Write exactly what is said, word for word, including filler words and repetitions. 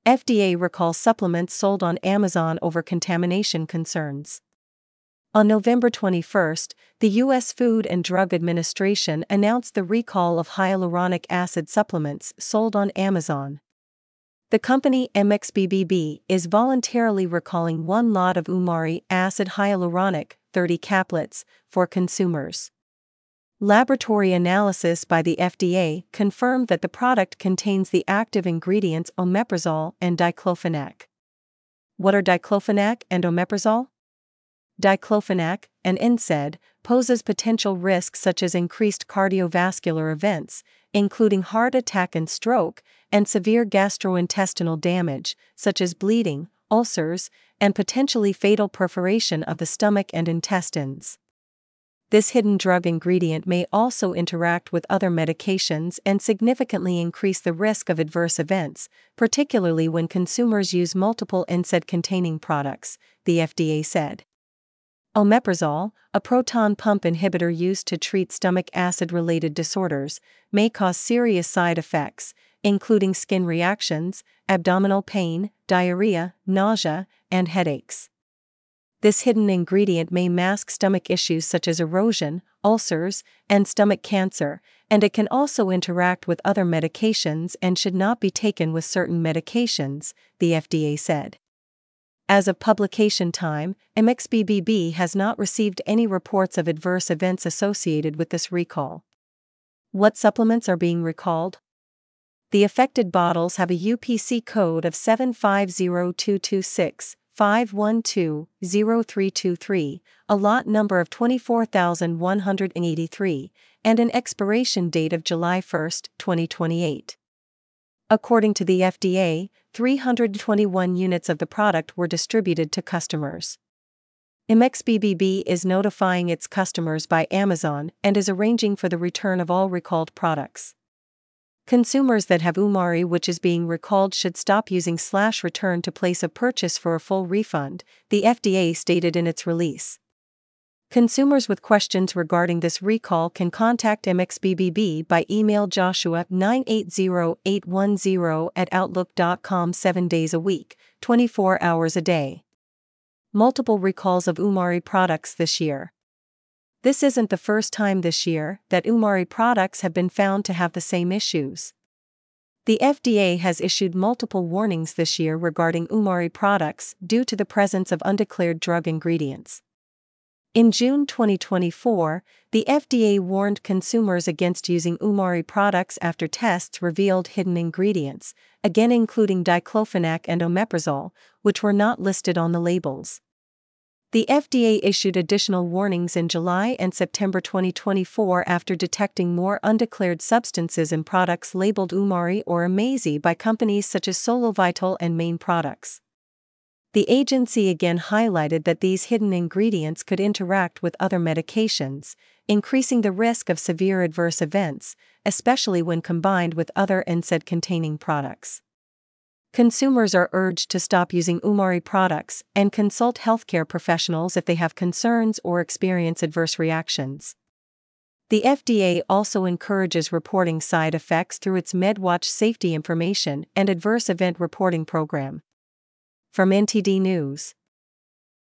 F D A recalls supplements sold on Amazon over contamination concerns. On November twenty-first, the U S Food and Drug Administration announced the recall of hyaluronic acid supplements sold on Amazon. The company M X B B B is voluntarily recalling one lot of Umari acid hyaluronic, thirty caplets, for consumers. Laboratory analysis by the F D A confirmed that the product contains the active ingredients omeprazole and diclofenac. What are diclofenac and omeprazole? Diclofenac, an N SAID, poses potential risks such as increased cardiovascular events, including heart attack and stroke, and severe gastrointestinal damage, such as bleeding, ulcers, and potentially fatal perforation of the stomach and intestines. This hidden drug ingredient may also interact with other medications and significantly increase the risk of adverse events, particularly when consumers use multiple N SAID-containing products, the F D A said. Omeprazole, a proton pump inhibitor used to treat stomach acid-related disorders, may cause serious side effects, including skin reactions, abdominal pain, diarrhea, nausea, and headaches. This hidden ingredient may mask stomach issues such as erosion, ulcers, and stomach cancer, and it can also interact with other medications and should not be taken with certain medications, the F D A said. As of publication time, M X B B B has not received any reports of adverse events associated with this recall. What supplements are being recalled? The affected bottles have a U P C code of seven five zero two two six, five one two, zero three two three, a lot number of twenty-four thousand one hundred eighty-three, and an expiration date of July first, twenty twenty-eight. According to the F D A, three hundred twenty-one units of the product were distributed to customers. M X B B B is notifying its customers by Amazon and is arranging for the return of all recalled products. Consumers that have Umari which is being recalled should stop using slash return to place a purchase for a full refund, the F D A stated in its release. Consumers with questions regarding this recall can contact M X B B B by email Joshua nine eight zero eight one zero at outlook dot com seven days a week, twenty-four hours a day. Multiple recalls of Umari products this year. This isn't the first time this year that Umari products have been found to have the same issues. The F D A has issued multiple warnings this year regarding Umari products due to the presence of undeclared drug ingredients. In June twenty twenty-four, the F D A warned consumers against using Umari products after tests revealed hidden ingredients, again including diclofenac and omeprazole, which were not listed on the labels. The F D A issued additional warnings in July and September twenty twenty-four after detecting more undeclared substances in products labeled Umari or Amazi by companies such as SoloVital and Main Products. The agency again highlighted that these hidden ingredients could interact with other medications, increasing the risk of severe adverse events, especially when combined with other N SAID-containing products. Consumers are urged to stop using Umari products and consult healthcare professionals if they have concerns or experience adverse reactions. The F D A also encourages reporting side effects through its MedWatch safety information and adverse event reporting program. From N T D News.